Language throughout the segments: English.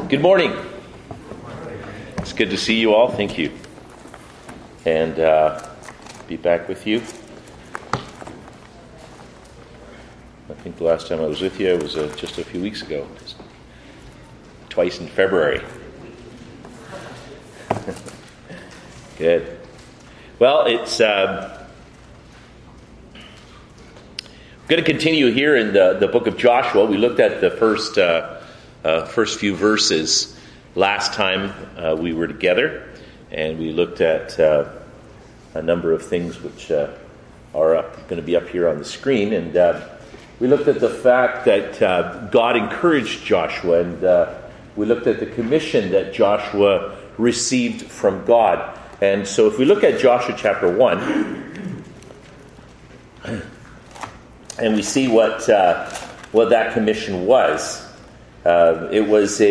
Good morning. It's good to see you all. Thank you. And be back with you. I think the last time I was with you was just a few weeks ago. Twice in February. Good. Well, it's going to continue here in the book of Joshua. We looked at the first few verses last time we were together, and we looked at a number of things which are going to be up here on the screen. And we looked at the fact that God encouraged Joshua, and we looked at the commission that Joshua received from God. And so if we look at Joshua chapter 1, and we see what that commission was, it was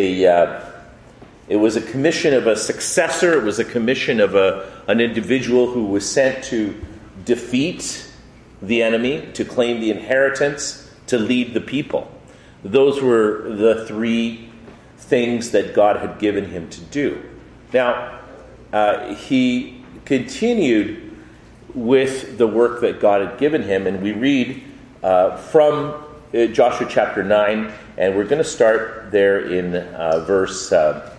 a commission of a successor. It was a commission of an individual who was sent to defeat the enemy, to claim the inheritance, to lead the people. Those were the three things that God had given him to do. Now, he continued with the work that God had given him, and we read from Joshua chapter 9, and we're going to start there in verse... I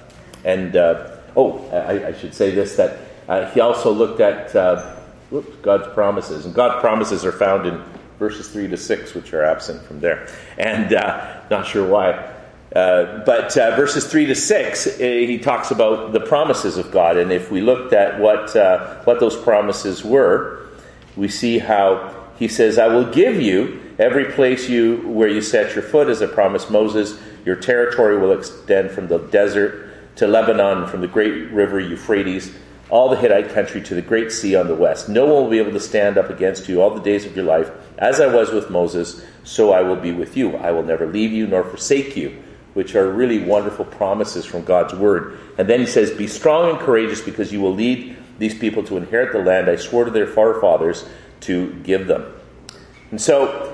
should say this, that he also looked at God's promises. And God's promises are found in verses 3 to 6, which are absent from there. And not sure why. But verses 3 to 6, he talks about the promises of God. And if we looked at what those promises were, we see how he says, I will give you every place where you set your foot, as I promised Moses. Your territory will extend from the desert to Lebanon, from the great river Euphrates, all the Hittite country to the great sea on the west. No one will be able to stand up against you all the days of your life. As I was with Moses, so I will be with you. I will never leave you nor forsake you, which are really wonderful promises from God's word. And then he says, be strong and courageous, because you will lead these people to inherit the land I swore to their forefathers to give them. And so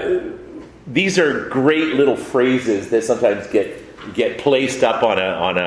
these are great little phrases that sometimes get placed up on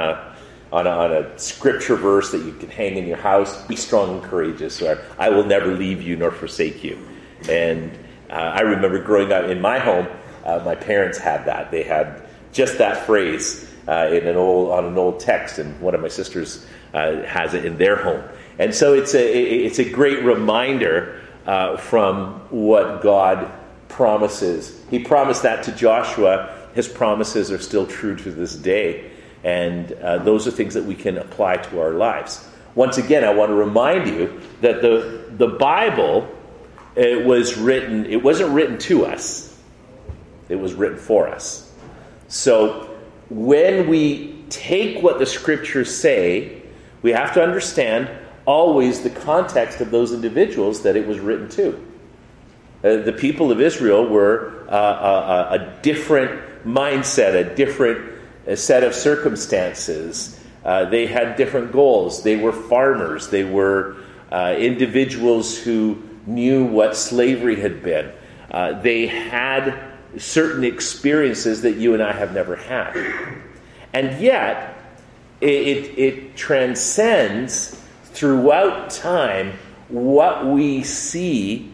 a scripture verse that you can hang in your house. Be strong and courageous, or I will never leave you nor forsake you. And I remember growing up in my home, my parents had that. They had just that phrase on an old text, and one of my sisters has it in their home. And so it's a great reminder from what God promises. He promised that to Joshua. His promises are still true to this day, and those are things that we can apply to our lives. Once again, I want to remind you that the Bible, it wasn't written to us. It was written for us. So when we take what the scriptures say, we have to understand always the context of those individuals that it was written to. The people of Israel were a different mindset, a different set of circumstances. They had different goals. They were farmers. They were individuals who knew what slavery had been. They had certain experiences that you and I have never had. And yet, it transcends throughout time what we see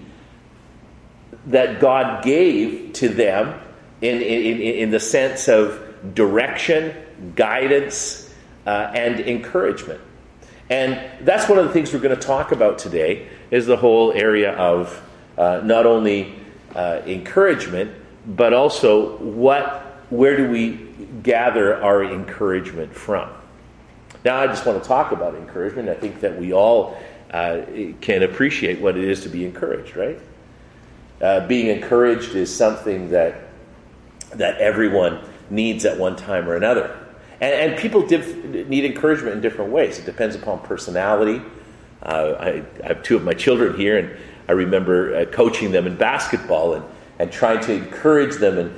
that God gave to them in the sense of direction, guidance, and encouragement. And that's one of the things we're going to talk about today, is the whole area of not only encouragement, but also where do we gather our encouragement from? Now, I just want to talk about encouragement. I think that we all can appreciate what it is to be encouraged, right? Being encouraged is something that everyone needs at one time or another. And people need encouragement in different ways. It depends upon personality. I have two of my children here, and I remember coaching them in basketball and trying to encourage them,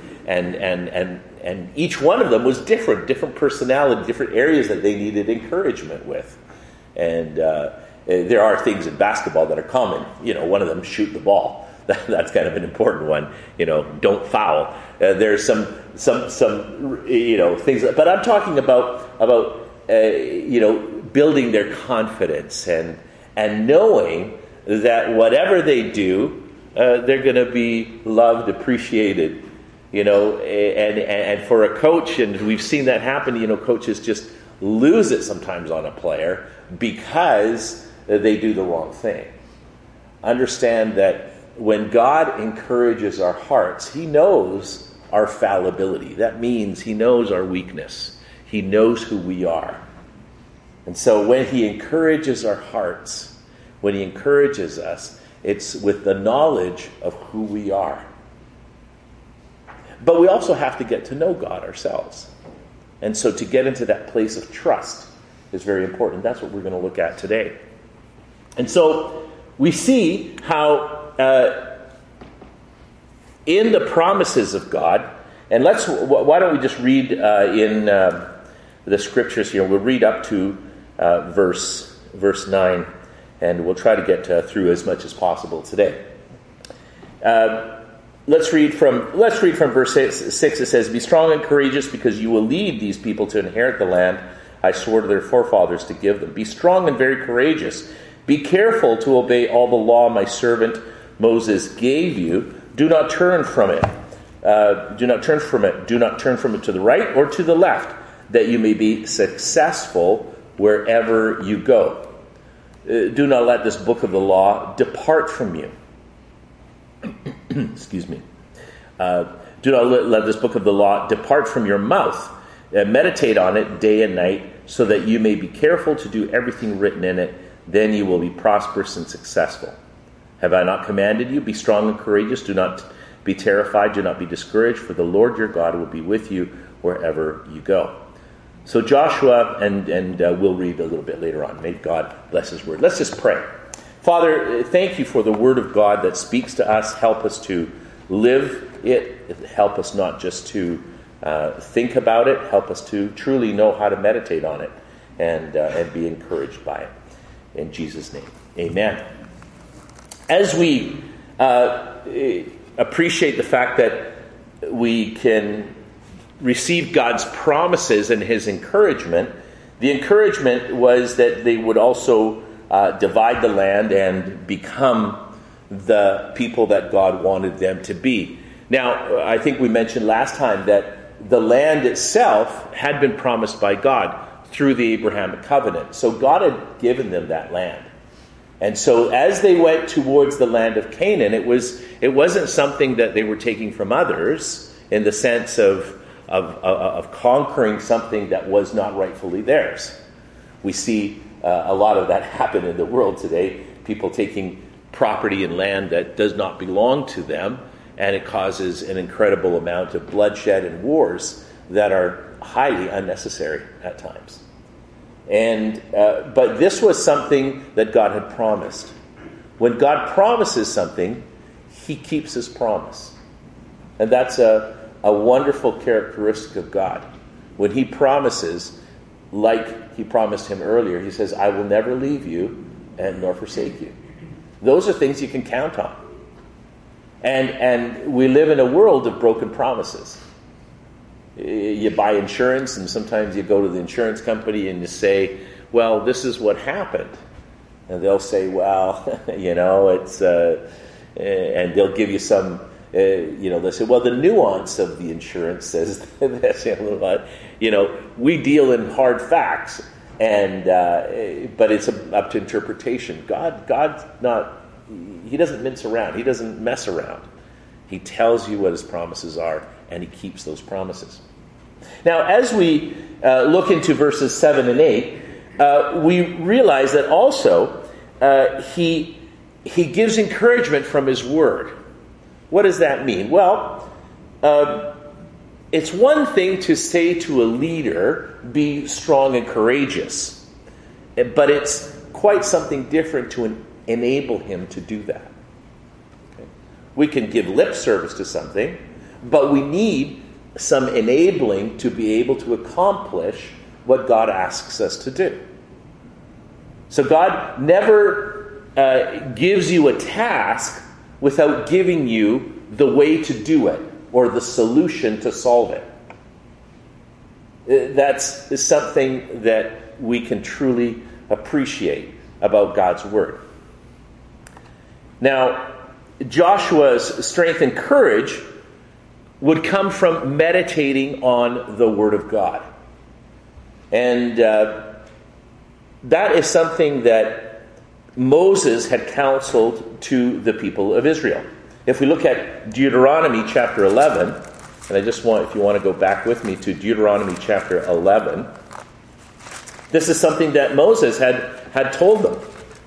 and each one of them was different personality, different areas that they needed encouragement with. And there are things in basketball that are common. One of them, shoot the ball. That's kind of an important one. Don't foul. There's some some things. But I'm talking about building their confidence and knowing that whatever they do, they're going to be loved, appreciated. And for a coach, and we've seen that happen. Coaches just lose it sometimes on a player because they do the wrong thing. Understand that when God encourages our hearts, He knows our fallibility. That means He knows our weakness. He knows who we are. And so when He encourages our hearts, when He encourages us, it's with the knowledge of who we are. But we also have to get to know God ourselves. And so to get into that place of trust is very important. That's what we're going to look at today. And so we see how in the promises of God, and why don't we just read in the scriptures here. We'll read up to verse 9, and we'll try to get through as much as possible today. Let's read from verse 6. It says, "Be strong and courageous, because you will lead these people to inherit the land I swore to their forefathers to give them. Be strong and very courageous. Be careful to obey all the law my servant Moses gave you. Do not turn from it. Do not turn from it. Do not turn from it to the right or to the left, that you may be successful wherever you go. Do not let this book of the law depart from you." Excuse me. "Do not let this book of the law depart from your mouth. Meditate on it day and night, so that you may be careful to do everything written in it. Then you will be prosperous and successful. Have I not commanded you? Be strong and courageous. Do not be terrified. Do not be discouraged, for the Lord your God will be with you wherever you go." So Joshua, and we'll read a little bit later on. May God bless His word. Let's just pray. Father, thank you for the word of God that speaks to us. Help us to live it. Help us not just to think about it. Help us to truly know how to meditate on it and be encouraged by it. In Jesus' name, amen. As we appreciate the fact that we can receive God's promises and His encouragement, the encouragement was that they would also divide the land and become the people that God wanted them to be. Now, I think we mentioned last time that the land itself had been promised by God through the Abrahamic covenant. So God had given them that land. And so as they went towards the land of Canaan, it wasn't something that they were taking from others in the sense of conquering something that was not rightfully theirs. We see a lot of that happen in the world today. People taking property and land that does not belong to them, and it causes an incredible amount of bloodshed and wars that are highly unnecessary at times. And but this was something that God had promised. When God promises something, He keeps His promise. And that's a wonderful characteristic of God. When He promises, like He promised him earlier, He says, "I will never leave you and nor forsake you." Those are things you can count on. And we live in a world of broken promises. You buy insurance, and sometimes you go to the insurance company and you say, "Well, this is what happened." And they'll say, "Well, it's..." and they'll give you some... they'll say, "Well, the nuance of the insurance says this." We deal in hard facts, but it's up to interpretation. God's not. He doesn't mince around. He doesn't mess around. He tells you what His promises are, and He keeps those promises. Now, as we look into verses 7 and 8, we realize that also He gives encouragement from His word. What does that mean? Well, it's one thing to say to a leader, "Be strong and courageous," but it's quite something different to enable him to do that. Okay? We can give lip service to something, but we need some enabling to be able to accomplish what God asks us to do. So God never gives you a task without giving you the way to do it or the solution to solve it. That's something that we can truly appreciate about God's Word. Now, Joshua's strength and courage would come from meditating on the Word of God. And that is something that Moses had counseled to the people of Israel. If we look at Deuteronomy chapter 11, and I just want, if you want to go back with me to Deuteronomy chapter 11, this is something that Moses had told them.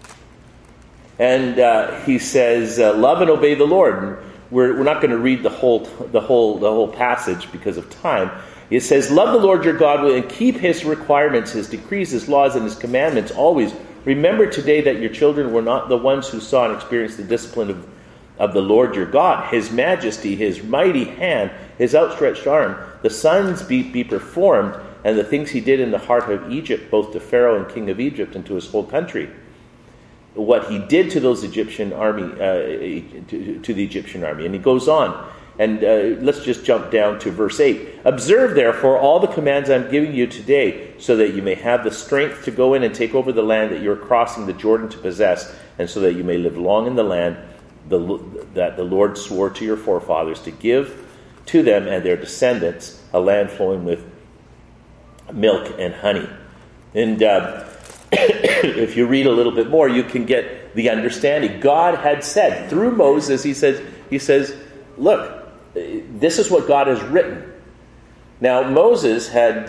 And he says, love and obey the Lord. And we're not going to read the whole passage because of time. It says, love the Lord your God and keep his requirements, his decrees, his laws, and his commandments always. Remember today that your children were not the ones who saw and experienced the discipline of the Lord your God, his majesty, his mighty hand, his outstretched arm, the signs be performed, and the things he did in the heart of Egypt, both to Pharaoh and king of Egypt and to his whole country. What he did to those Egyptian army, to the Egyptian army. And he goes on. And let's just jump down to verse 8. Observe, therefore, all the commands I'm giving you today, so that you may have the strength to go in and take over the land that you're crossing the Jordan to possess, and so that you may live long in the land that the Lord swore to your forefathers to give to them and their descendants, a land flowing with milk and honey. And if you read a little bit more, you can get the understanding. God had said, through Moses, he says, look, this is what God has written. Now, Moses had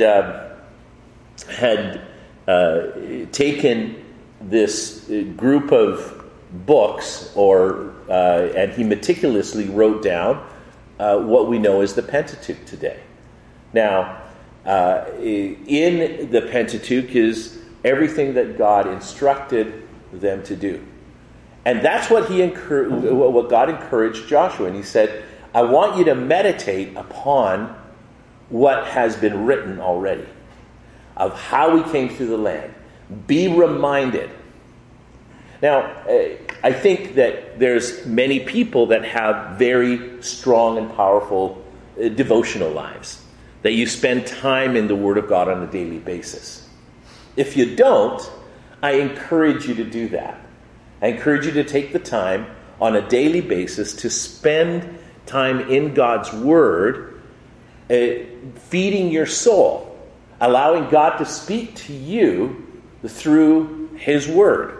taken this group of books, and he meticulously wrote down what we know as the Pentateuch today. Now, in the Pentateuch is everything that God instructed them to do. And that's what what God encouraged Joshua. And he said, I want you to meditate upon what has been written already, of how we came through the land. Be reminded. Now, I think that there's many people that have very strong and powerful devotional lives, that you spend time in the Word of God on a daily basis. If you don't, I encourage you to do that. I encourage you to take the time on a daily basis to spend time in God's Word, feeding your soul, allowing God to speak to you through His Word.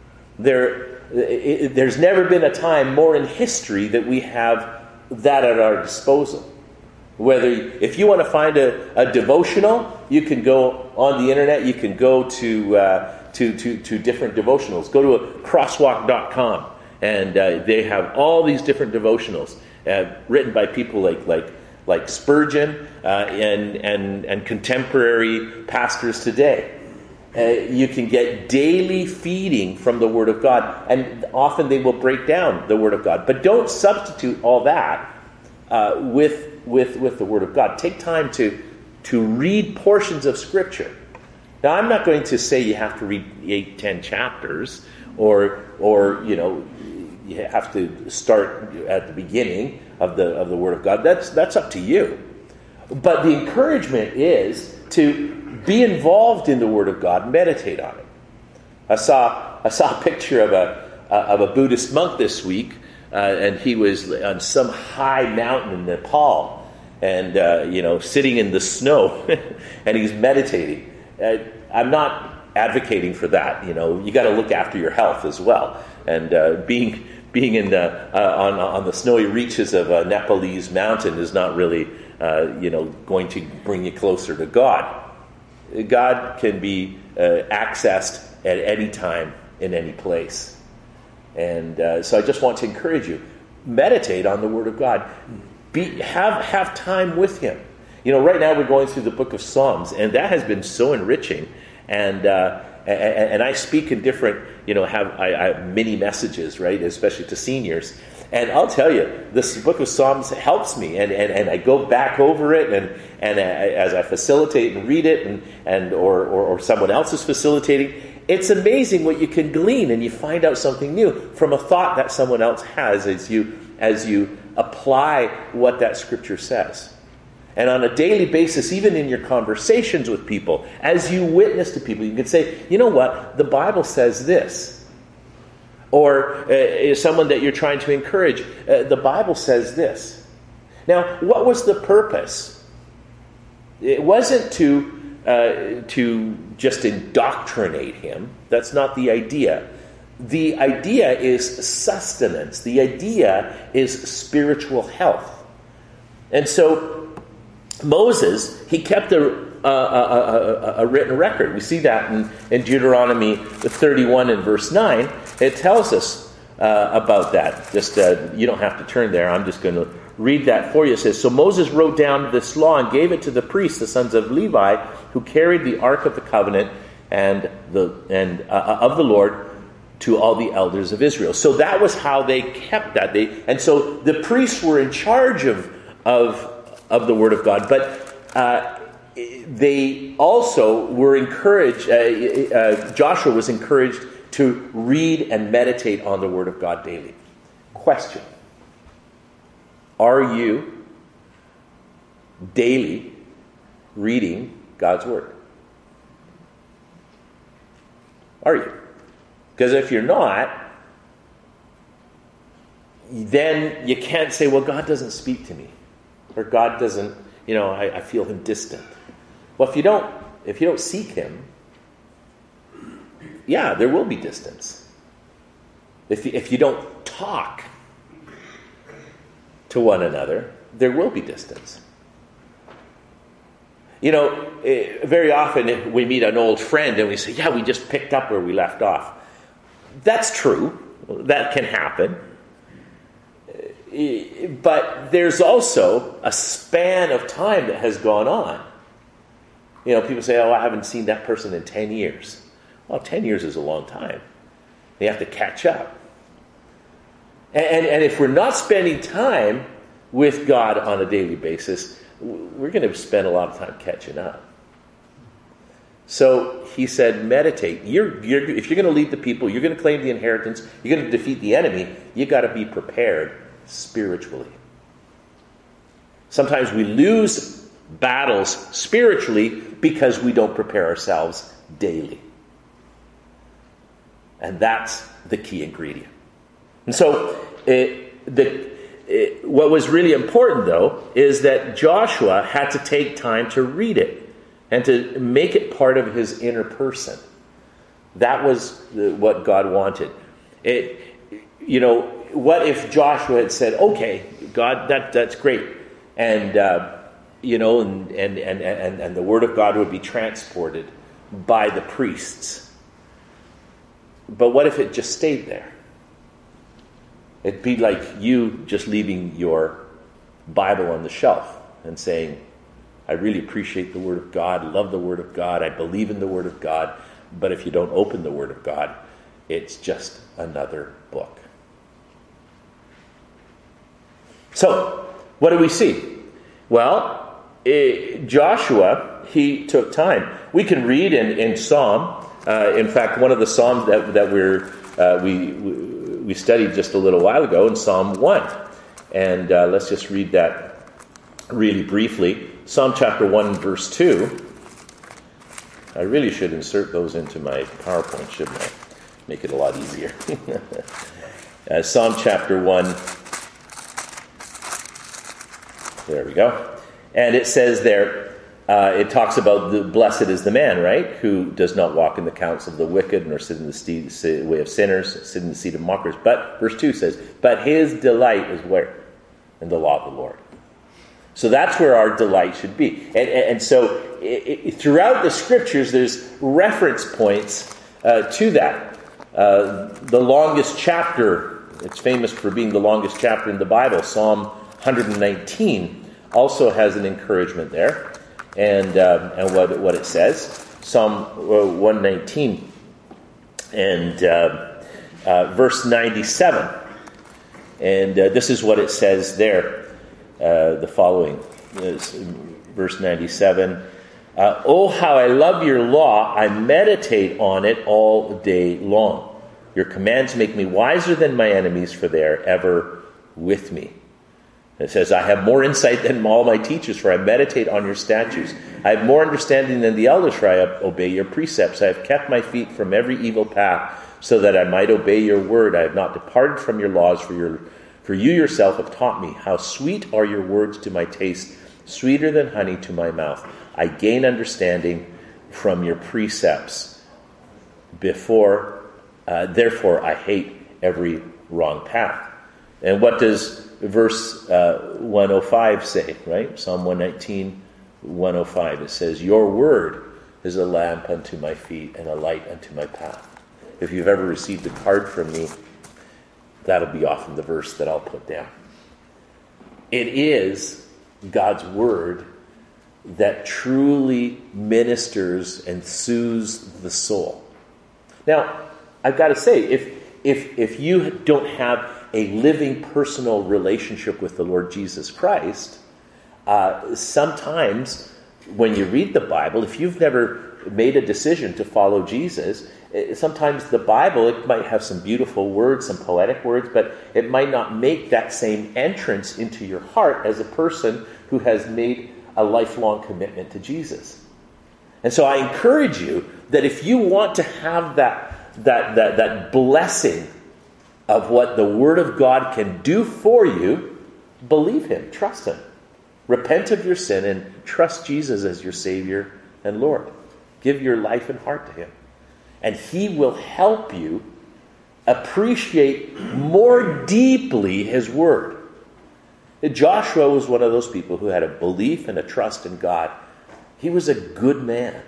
There's never been a time more in history that we have that at our disposal. If you want to find a devotional, you can go on the internet. You can go to different devotionals. Go to crosswalk.com, and they have all these different devotionals written by people like Spurgeon and contemporary pastors today. You can get daily feeding from the Word of God, and often they will break down the Word of God. But don't substitute all that with the Word of God. Take time to read portions of Scripture. Now, I'm not going to say you have to read 8-10 chapters, or you have to start at the beginning of the Word of God. That's up to you. But the encouragement is to be involved in the Word of God, meditate on it. I saw a picture of a Buddhist monk this week, and he was on some high mountain in Nepal, and sitting in the snow, and he's meditating. I'm not advocating for that. You got to look after your health as well, and being in on the snowy reaches of a Nepalese mountain is not really going to bring you closer to God. God can be accessed at any time in any place. And so I just want to encourage you, meditate on the Word of God. Have time with Him. Right now we're going through the book of Psalms, and that has been so enriching. And I speak in different, I have mini messages, right, especially to seniors. And I'll tell you, this book of Psalms helps me, and I go back over it, and as I facilitate and read it, or someone else is facilitating, it's amazing what you can glean, and you find out something new from a thought that someone else has as you apply what that Scripture says. And on a daily basis, even in your conversations with people, as you witness to people, you can say, you know what, the Bible says this. Or someone that you're trying to encourage, the Bible says this. Now, what was the purpose? It wasn't to just indoctrinate him. That's not the idea. The idea is sustenance. The idea is spiritual health. And so Moses, he kept a written record. We see that in Deuteronomy 31 and verse 9. It tells us about that. Just you don't have to turn there. I'm just going to read that for you. It says, so Moses wrote down this law and gave it to the priests, the sons of Levi, who carried the ark of the covenant and of the Lord, to all the elders of Israel. So that was how they kept that. And so the priests were in charge of the Word of God, but they also were encouraged, Joshua was encouraged to read and meditate on the Word of God daily. Question: are you daily reading God's Word? Are you? Because if you're not, then you can't say, well, God doesn't speak to me. Or God doesn't, I feel him distant. Well, if you don't seek him, yeah, there will be distance. If you don't talk to one another, there will be distance. Very often we meet an old friend and we say, yeah, we just picked up where we left off. That's true. That can happen. But there's also a span of time that has gone on. People say, I haven't seen that person in 10 years. Well, 10 years is a long time. You have to catch up. And if we're not spending time with God on a daily basis, we're going to spend a lot of time catching up. So he said, meditate. If you're going to lead the people, you're going to claim the inheritance, you're going to defeat the enemy, you got to be prepared spiritually. Sometimes we lose battles spiritually because we don't prepare ourselves daily. And that's the key ingredient. And so what was really important, though, is that Joshua had to take time to read it and to make it part of his inner person. That was what God wanted. What if Joshua had said, okay, God, that's great. And, and the word of God would be transported by the priests. But what if it just stayed there? It'd be like you just leaving your Bible on the shelf and saying, I really appreciate the Word of God, love the Word of God, I believe in the Word of God, but if you don't open the Word of God, it's just another book. So, what do we see? Well, Joshua, he took time. We can read in Psalm. In fact, one of the Psalms that we studied just a little while ago in Psalm 1. And let's just read that really briefly. Psalm chapter 1, verse 2. I really should insert those into my PowerPoint, shouldn't I? Make it a lot easier. Psalm chapter 1. There we go. And it says there, it talks about the blessed is the man, right? Who does not walk in the counsel of the wicked, nor sit in the way of sinners, sit in the seat of mockers. But, verse 2 says, but his delight is where? In the law of the Lord. So that's where our delight should be. And so throughout the Scriptures, there's reference points to that. The longest chapter, it's famous for being the longest chapter in the Bible, Psalm 119, also has an encouragement there. And what it says, Psalm 119 and verse 97. And this is what it says there. The following is verse 97. Oh, how I love your law. I meditate on it all day long. Your commands make me wiser than my enemies, for they are ever with me. It says, I have more insight than all my teachers, for I meditate on your statutes. I have more understanding than the elders, for I obey your precepts. I have kept my feet from every evil path, so that I might obey your word. I have not departed from your laws, for you yourself have taught me. How sweet are your words to my taste, sweeter than honey to my mouth. I gain understanding from your precepts. Therefore, I hate every wrong path. And what does verse 105 say, right? Psalm 119, 105. It says, your word is a lamp unto my feet and a light unto my path. If you've ever received a card from me, that'll be often the verse that I'll put down. It is God's word that truly ministers and soothes the soul. Now, I've got to say, if you don't have a living personal relationship with the Lord Jesus Christ, sometimes when you read the Bible, if you've never made a decision to follow Jesus, sometimes the Bible, it might have some beautiful words, some poetic words, but it might not make that same entrance into your heart as a person who has made a lifelong commitment to Jesus. And so I encourage you that if you want to have that blessing of what the Word of God can do for you, believe Him, trust Him. Repent of your sin and trust Jesus as your Savior and Lord. Give your life and heart to Him. And He will help you appreciate more deeply His Word. Joshua was one of those people who had a belief and a trust in God. He was a good man.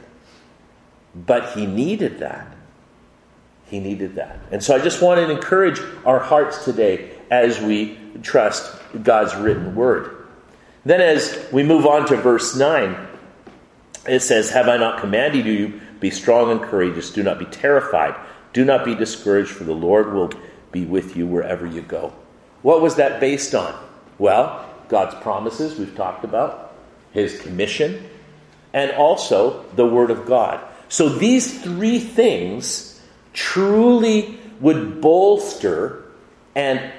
But he needed that. He needed that. And so I just want to encourage our hearts today as we trust God's written word. Then as we move on to verse 9, it says, have I not commanded you, be strong and courageous, do not be terrified, do not be discouraged, for the Lord will be with you wherever you go. What was that based on? Well, God's promises we've talked about, His commission, and also the Word of God. So these three things truly would bolster and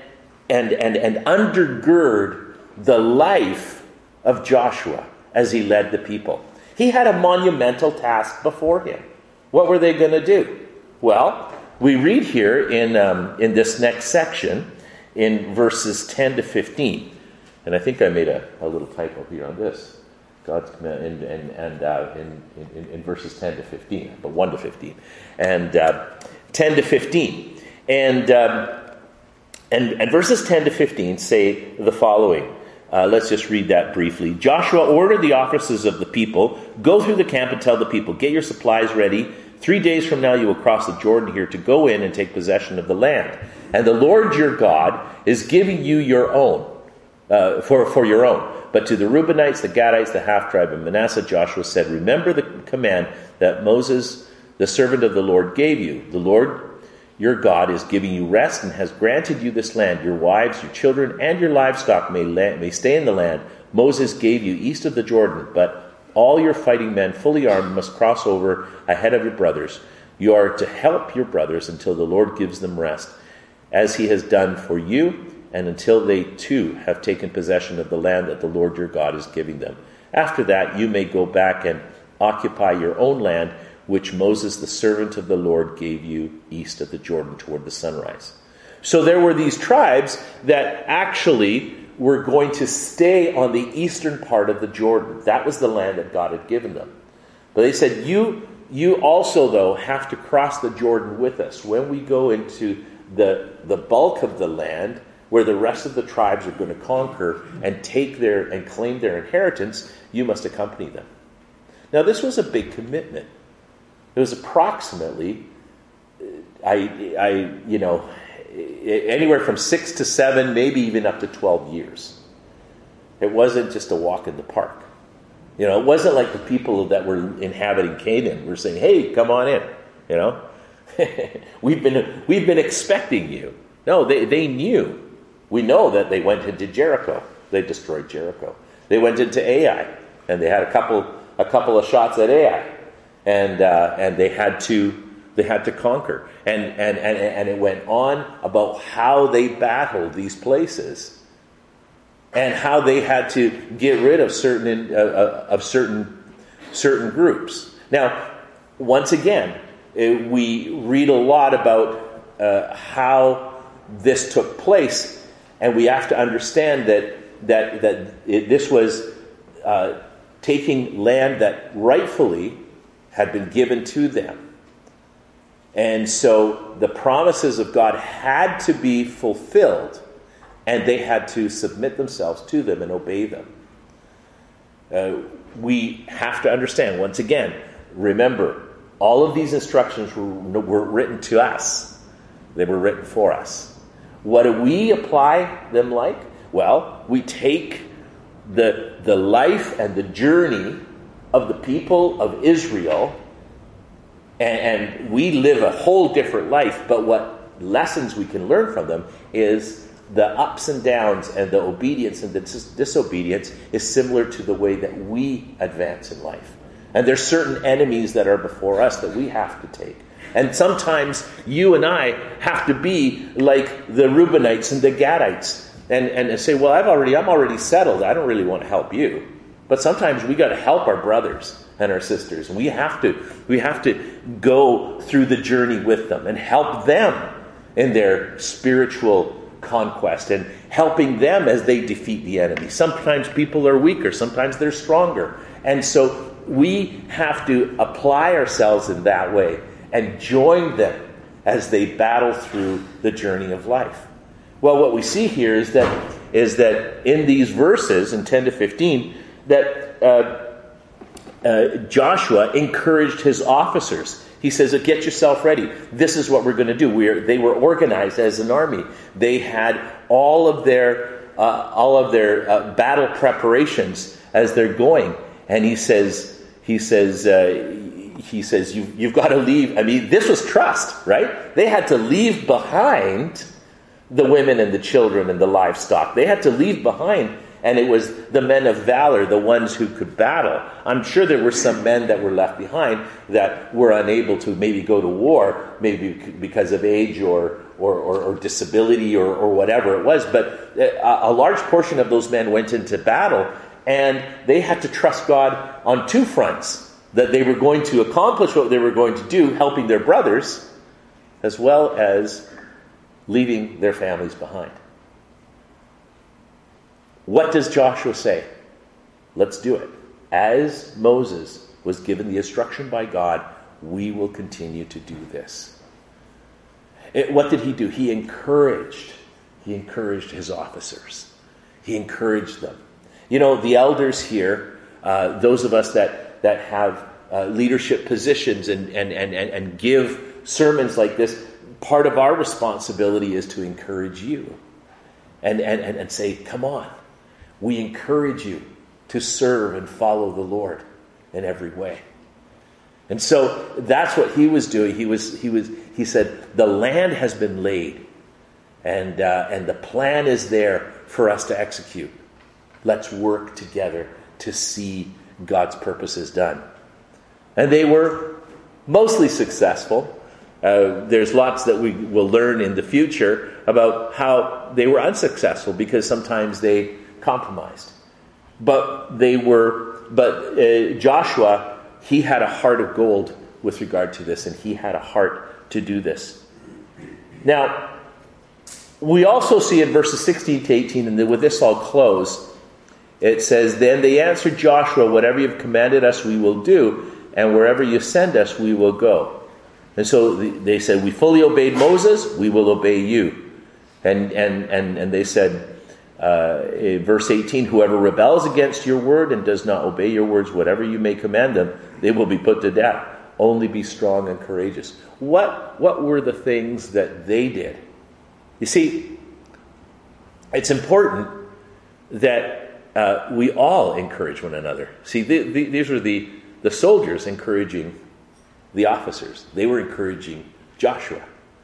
undergird the life of Joshua as he led the people. He had a monumental task before him. What were they going to do? Well, we read here in this next section, in verses 10 to 15. And I think I made a little typo here on this. God's command in verses 10 to 15, but 1 to 15. And 10 to 15. And verses 10 to 15 say the following. Let's just read that briefly. Joshua ordered the officers of the people, go through the camp and tell the people, get your supplies ready. 3 days from now you will cross the Jordan here to go in and take possession of the land. And the Lord your God is giving you your own, for your own. But to the Reubenites, the Gadites, the half-tribe of Manasseh, Joshua said, remember the command that Moses, the servant of the Lord, gave you. The Lord your God is giving you rest and has granted you this land. Your wives, your children, and your livestock may stay in the land Moses gave you east of the Jordan, but all your fighting men, fully armed, must cross over ahead of your brothers. You are to help your brothers until the Lord gives them rest, as He has done for you, and until they too have taken possession of the land that the Lord your God is giving them. After that, you may go back and occupy your own land, which Moses, the servant of the Lord, gave you east of the Jordan toward the sunrise. So there were these tribes that actually were going to stay on the eastern part of the Jordan. That was the land that God had given them. But they said, you also, though, have to cross the Jordan with us. When we go into the bulk of the land, where the rest of the tribes are going to conquer and claim their inheritance, you must accompany them. Now, this was a big commitment. It was approximately, anywhere from 6 to 7, maybe even up to 12 years. It wasn't just a walk in the park. It wasn't like the people that were inhabiting Canaan were saying, "Hey, come on in." We've been expecting you. No, they knew. We know that they went into Jericho. They destroyed Jericho. They went into Ai, and they had a couple of shots at Ai, and they had to conquer. And it went on about how they battled these places. and how they had to get rid of certain groups. Now, once again, we read a lot about how this took place, and we have to understand that this was taking land that rightfully had been given to them. And so the promises of God had to be fulfilled, and they had to submit themselves to them and obey them. We have to understand, once again, remember, all of these instructions were written to us. They were written for us. What do we apply them like? Well, we take the life and the journey of the people of Israel, and we live a whole different life, but what lessons we can learn from them is the ups and downs, and the obedience and the disobedience is similar to the way that we advance in life. And there's certain enemies that are before us that we have to take. And sometimes you and I have to be like the Reubenites and the Gadites and say, well, I'm already settled. I don't really want to help you. But sometimes we got to help our brothers and our sisters, and we have to go through the journey with them and help them in their spiritual conquest and helping them as they defeat the enemy. Sometimes people are weaker, sometimes they're stronger. And so we have to apply ourselves in that way and join them as they battle through the journey of life. Well, what we see here is that in these verses, in 10 to 15, that Joshua encouraged his officers. He says, get yourself ready. This is what we're going to do. They were organized as an army. They had all of their battle preparations as they're going. And he says, you've got to leave. I mean, this was trust, right? They had to leave behind the women and the children and the livestock. They had to leave behind. And it was the men of valor, the ones who could battle. I'm sure there were some men that were left behind that were unable to maybe go to war, maybe because of age or disability or whatever it was. But a large portion of those men went into battle, and they had to trust God on two fronts, that they were going to accomplish what they were going to do, helping their brothers, as well as leaving their families behind. What does Joshua say? Let's do it. As Moses was given the instruction by God, we will continue to do this. What did he do? He encouraged his officers. He encouraged them. You know, the elders here, those of us that have leadership positions and give sermons like this, part of our responsibility is to encourage you and say, come on. We encourage you to serve and follow the Lord in every way. And so that's what he was doing. He said, the land has been laid, and the plan is there for us to execute. Let's work together to see God's purposes done. And they were mostly successful. There's lots that we will learn in the future about how they were unsuccessful because sometimes they compromised. But Joshua, he had a heart of gold with regard to this, and he had a heart to do this. Now, we also see in verses 16 to 18, and with this I'll close, it says, then they answered Joshua, whatever you've commanded us we will do, and wherever you send us we will go. And so they said, we fully obeyed Moses, we will obey you. And they said, in verse 18, whoever rebels against your word and does not obey your words, whatever you may command them, they will be put to death. Only be strong and courageous. What were the things that they did? You see, it's important that we all encourage one another. See, these were the soldiers encouraging the officers. They were encouraging Joshua.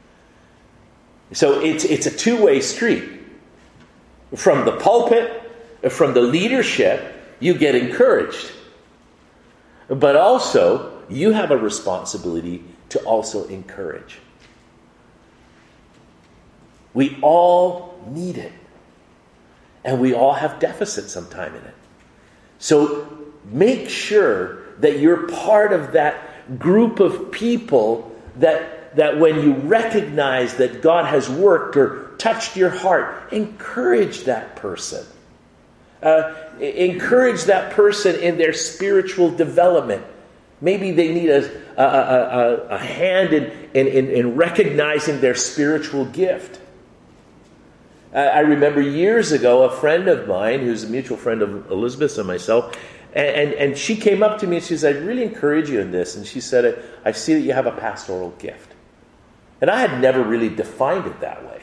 So it's a two-way street. From the pulpit, from the leadership, you get encouraged. But also, you have a responsibility to also encourage. We all need it. And we all have deficits sometime in it. So make sure that you're part of that group of people that when you recognize that God has worked or touched your heart, encourage that person. Encourage that person in their spiritual development. Maybe they need a hand in recognizing their spiritual gift. I remember years ago, a friend of mine, who's a mutual friend of Elizabeth's and myself, and she came up to me and she said, "I'd really encourage you in this." And she said, "I see that you have a pastoral gift." And I had never really defined it that way.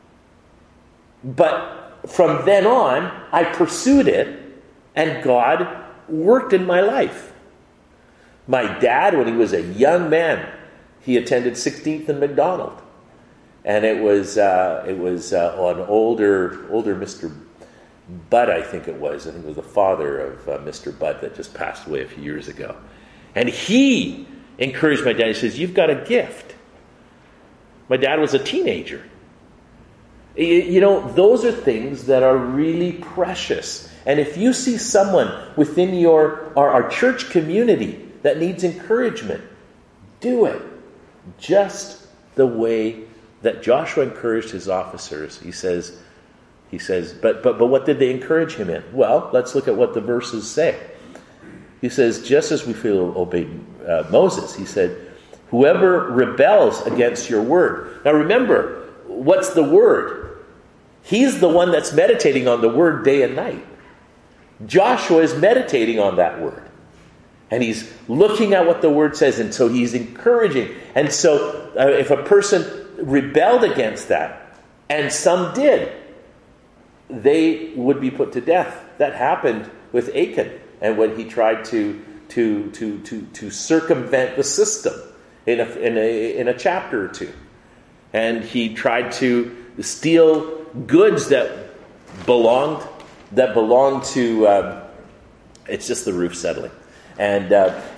But from then on, I pursued it, and God worked in my life. My dad, when he was a young man, he attended 16th and McDonald. And it was on older Mr. Budd, I think it was. I think it was the father of Mr. Budd that just passed away a few years ago. And he encouraged my dad. He says, "You've got a gift." My dad was a teenager. You know, those are things that are really precious. And if you see someone within our church community that needs encouragement, do it. Just the way that Joshua encouraged his officers. He says, but what did they encourage him in? Well, let's look at what the verses say. He says, just as we feel obeyed Moses, he said, "Whoever rebels against your word." Now remember, what's the word? He's the one that's meditating on the word day and night. Joshua is meditating on that word. And he's looking at what the word says, and so he's encouraging. And so if a person rebelled against that, and some did, they would be put to death. That happened with Achan, and when he tried to circumvent the system in a chapter or two, and he tried to steal goods that belonged to. It's just the roof settling. And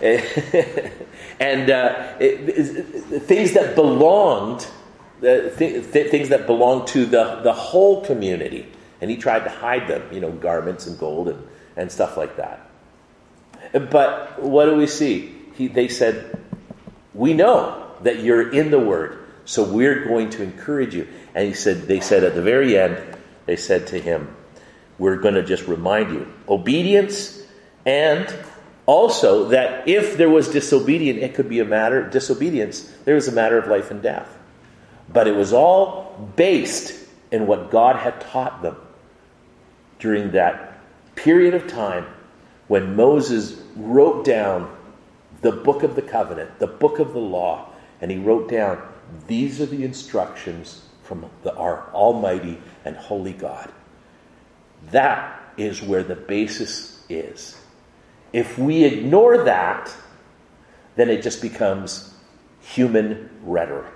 things that belonged, things that belonged to the whole community, and he tried to hide them, garments and gold and stuff like that. But what do we see? They said, "We know that you're in the Word, so we're going to encourage you." And they said at the very end, they said to him, "We're going to just remind you, obedience, and also that if there was disobedience, it could be disobedience, there was a matter of life and death. But it was all based in what God had taught them during that period of time when Moses wrote down the book of the covenant, the book of the law, and he wrote down, these are the instructions from our almighty and holy God." That is where the basis is. If we ignore that, then it just becomes human rhetoric.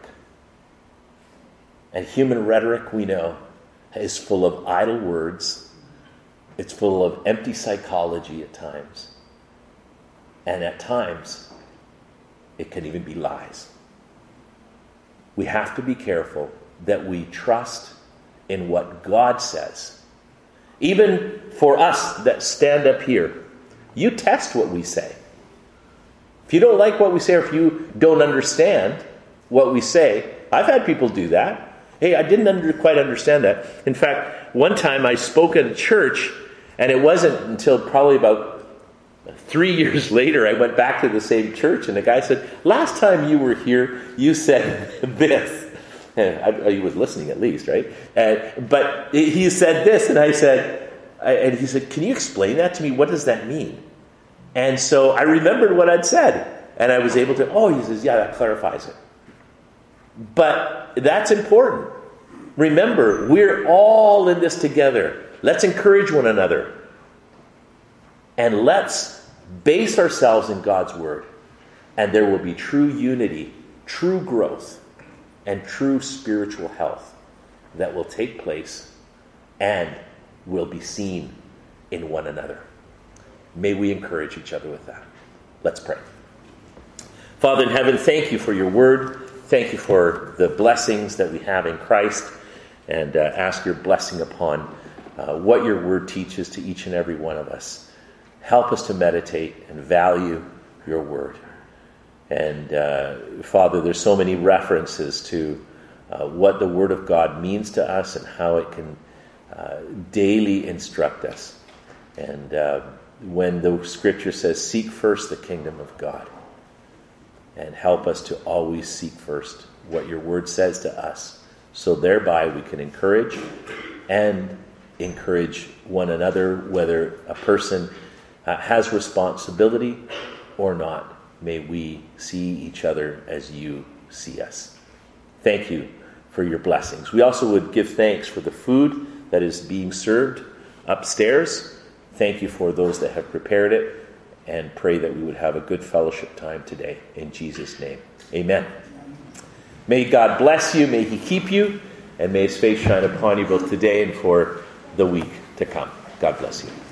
And human rhetoric, we know, is full of idle words. It's full of empty psychology at times. And at times, it can even be lies. We have to be careful that we trust in what God says. Even for us that stand up here, you test what we say. If you don't like what we say, or if you don't understand what we say, I've had people do that. Hey, I didn't quite understand that. In fact, one time I spoke at a church, and it wasn't until probably about 3 years later I went back to the same church, and the guy said, "Last time you were here, you said this." And he was listening at least, right? But he said this, and and he said, "Can you explain that to me? What does that mean?" And so I remembered what I'd said, and I was able to, he says, "Yeah, that clarifies it." But that's important. Remember, we're all in this together. Let's encourage one another. And let's base ourselves in God's Word. And there will be true unity, true growth, and true spiritual health that will take place and will be seen in one another. May we encourage each other with that. Let's pray. Father in heaven, thank you for your word. Thank you for the blessings that we have in Christ, and ask your blessing upon what your word teaches to each and every one of us. Help us to meditate and value your word. And Father, there's so many references to what the word of God means to us and how it can daily instruct us. And when the scripture says, seek first the kingdom of God, and help us to always seek first what your word says to us, so thereby we can encourage one another, whether a person has responsibility or not. May we see each other as you see us. Thank you for your blessings. We also would give thanks for the food that is being served upstairs. Thank you for those that have prepared it, and pray that we would have a good fellowship time today. In Jesus' name, amen. May God bless you, may he keep you, and may his face shine upon you both today and for the week to come. God bless you.